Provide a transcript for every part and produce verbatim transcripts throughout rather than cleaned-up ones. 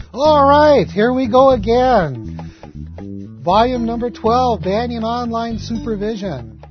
All right, here we go again. Volume number twelve, Banyan Online Supervision.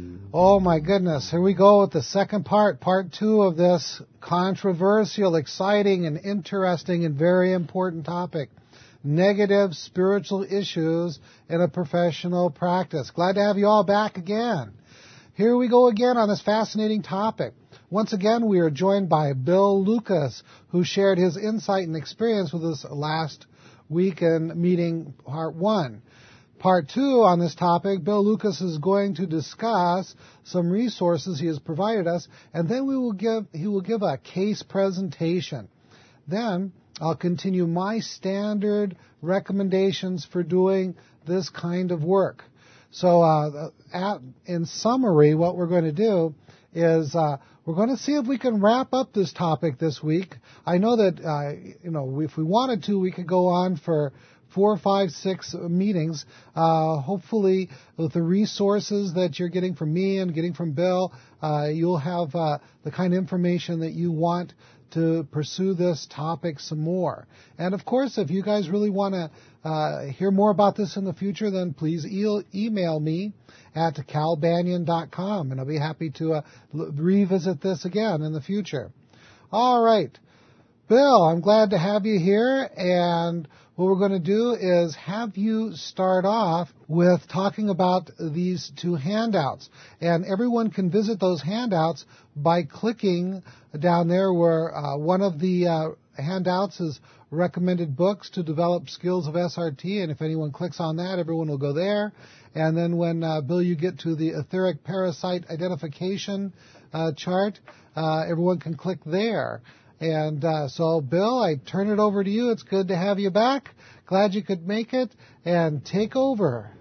Oh my goodness, here we go with the second part, part two of this controversial, exciting, and interesting and very important topic. Negative spiritual issues in a professional practice. Glad to have you all back again. Here we go again on this fascinating topic. Once again, we are joined by Bill Lucas, who shared his insight and experience with us last week in meeting part one. Part two on this topic, Bill Lucas is going to discuss some resources he has provided us, and then we will give he will give a case presentation. Then I'll continue my standard recommendations for doing this kind of work. So uh, at, in summary, what we're going to do is uh, we're going to see if we can wrap up this topic this week. I know that uh, you know if we wanted to, we could go on for four, five, six meetings. Uh, hopefully, with the resources that you're getting from me and getting from Bill, uh, you'll have uh, the kind of information that you want to pursue this topic some more. And of course, if you guys really want to uh, hear more about this in the future, then please e- email me at cal banyan dot com, and I'll be happy to uh, l- revisit this again in the future. All right. Bill, I'm glad to have you here, and what we're going to do is have you start off with talking about these two handouts. And everyone can visit those handouts by clicking down there where uh, one of the uh, handouts is recommended books to develop skills of S R T, and if anyone clicks on that, everyone will go there. And then when, uh, Bill, you get to the etheric parasite identification uh, chart, uh, everyone can click there. And uh, so, Bill, I turn it over to you. It's good to have you back. Glad you could make it. And take over.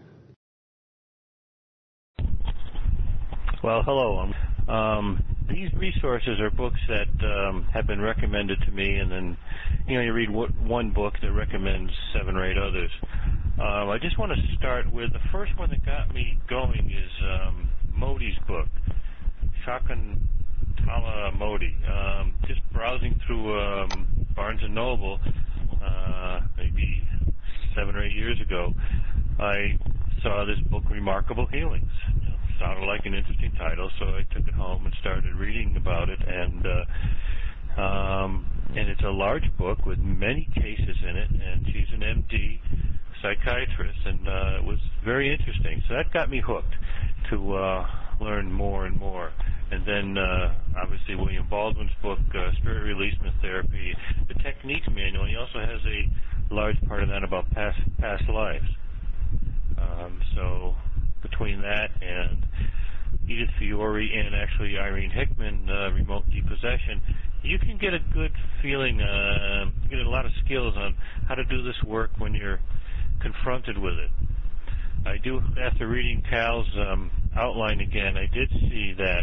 Well, hello. Um, these resources are books that um, have been recommended to me, and then, you know, you read one book that recommends seven or eight others. Um, I just want to start with the first one that got me going is um, Modi's book, Shakuntala Modi. Um, just browsing through um, Barnes and Noble, uh, maybe seven or eight years ago, I saw this book, Remarkable Healings. It sounded like an interesting title, so I took it home and started reading about it. And uh, um, and it's a large book with many cases in it, and she's an M D psychiatrist, and uh, it was very interesting. So that got me hooked to uh, learn more and more. And then, uh, obviously, William Baldwin's book, uh, Spirit Releasement Therapy, the Techniques Manual. He also has a large part of that about past past lives. Um, so between that and Edith Fiore and actually Irene Hickman, uh, Remote Depossession, you can get a good feeling, uh, get a lot of skills on how to do this work when you're confronted with it. I do, after reading Cal's um, outline again, I did see that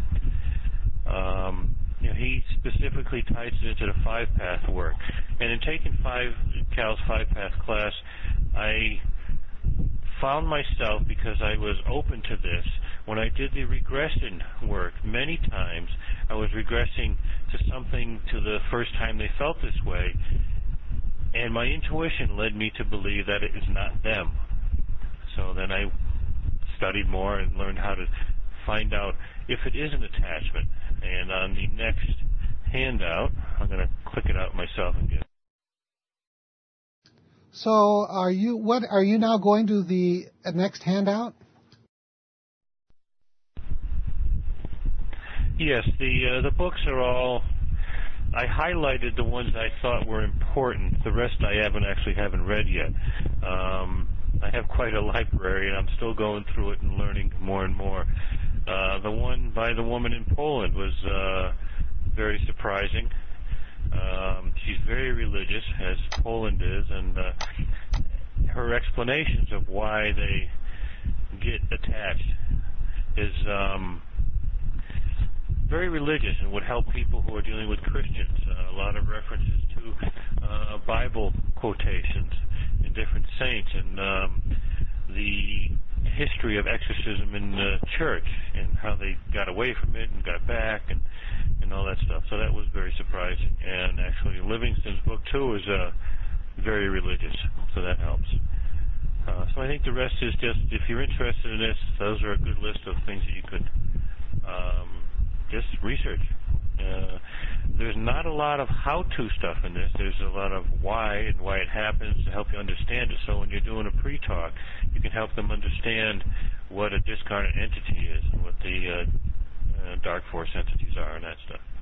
Um, you know, he specifically ties it into the five-path work. And in taking five Cal's five-path class, I found myself, because I was open to this, when I did the regression work, many times I was regressing to something to the first time they felt this way, and my intuition led me to believe that it is not them. So then I studied more and learned how to find out if it is an attachment. And on the next handout, I'm going to click it out myself and get it. So, are you what are you now going to the next handout? Yes, the uh, the books are all. I highlighted the ones I thought were important. The rest I haven't actually haven't read yet. Um, I have quite a library, and I'm still going through it and learning more and more. Uh, the one by the woman in Poland was uh, very surprising. Um, she's very religious, as Poland is, and uh, her explanations of why they get attached is um, very religious and would help people who are dealing with Christians. Uh, a lot of references to uh, Bible quotations in different saints, and um, the history of exorcism in the church and how they got away from it and got back and, and all that stuff. So that was very surprising. And actually, Livingston's book, too, is uh, very religious, so that helps. Uh, so I think the rest is just, if you're interested in this, those are a good list of things that you could um, just research. Uh, there's not a lot of how-to stuff in this. There's a lot of why and why it happens to help you understand it. So when you're doing a pre-talk, you can help them understand what a discarnate entity is and what the uh, uh, dark force entities are and that stuff.